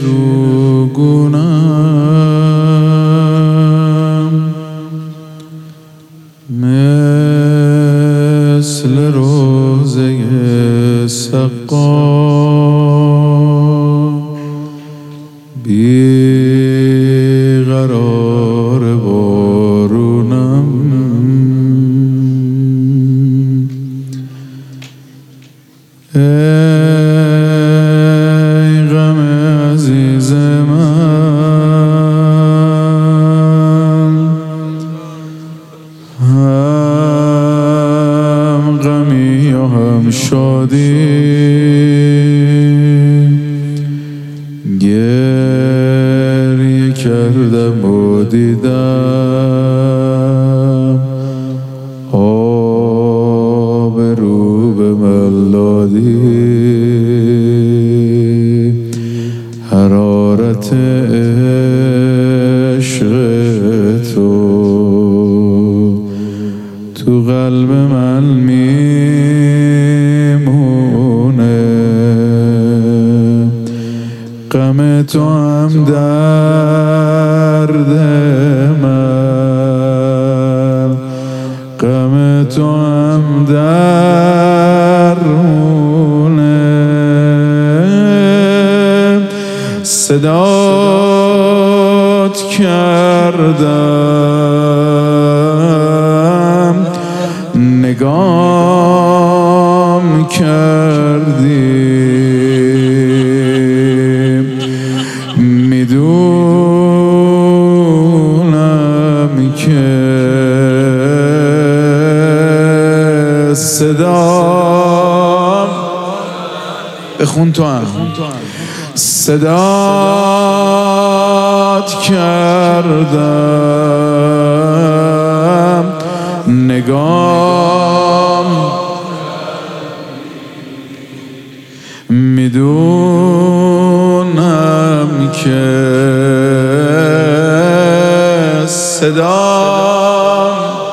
گیلوگونم، مثل روزه سقا بیقرار بارونم. ای غم عزیز من، هم غمی و هم شادی، گریه کردم و دیدم آب رو به ملادی، حرارت عشق تو قلب من میمونه. غم تو هم درد من، غم تو هم درمونه. صدات کردم، نگام کردی، میدونم که صدا بخون تو هم صدات کردم، نگام میدونم که صدا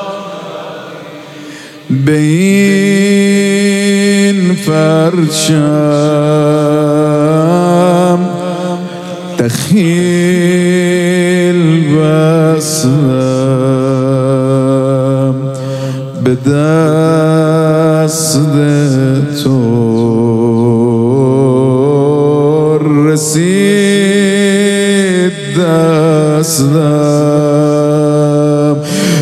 به این پرچم دخیل بستم، به دست تو رسید دستم.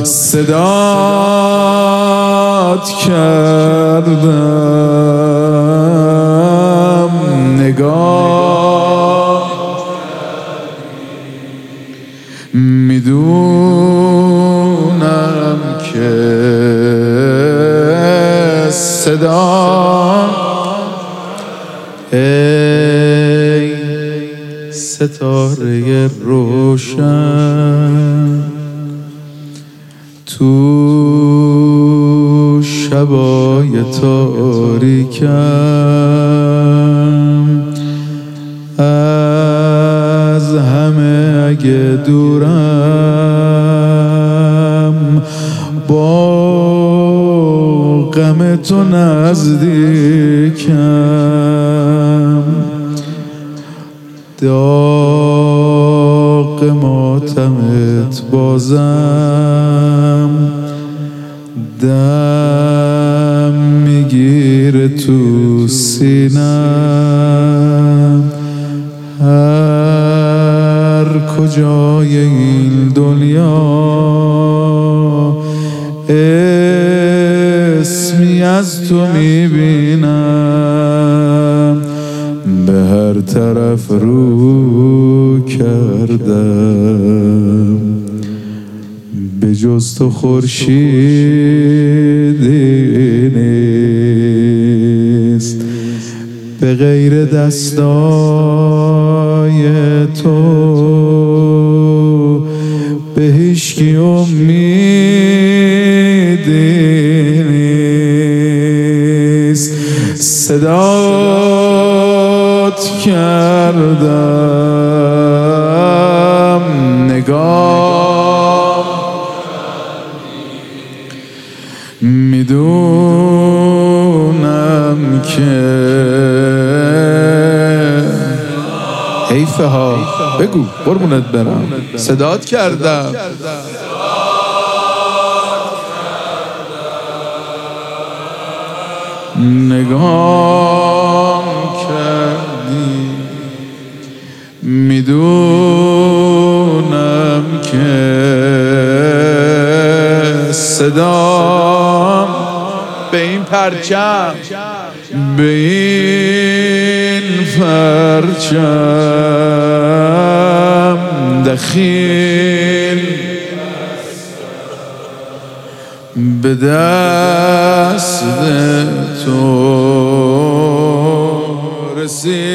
صدات کردم، نگاه میدونم که صدا. ای ستاره روشن تو شبای تاریکم، از همه اگه دورم، با غم تو نزدیکم. داغ ماتمت بازم دم میگیره تو سینم. هر کجای این دنیا اسمی از تو میبینم، به هر طرف رو کردم، به جز تو خورشیدی نیست. به غیر دستای تو به هیچکی امیدی نیست. صدات کردم، نگاه میدونم که حیفه ها. بگو قربونت برم. صدات کردم نگاه کردی، میدونم که صدام به این پرچم، به این پرچم دخیل به دست تو رسید.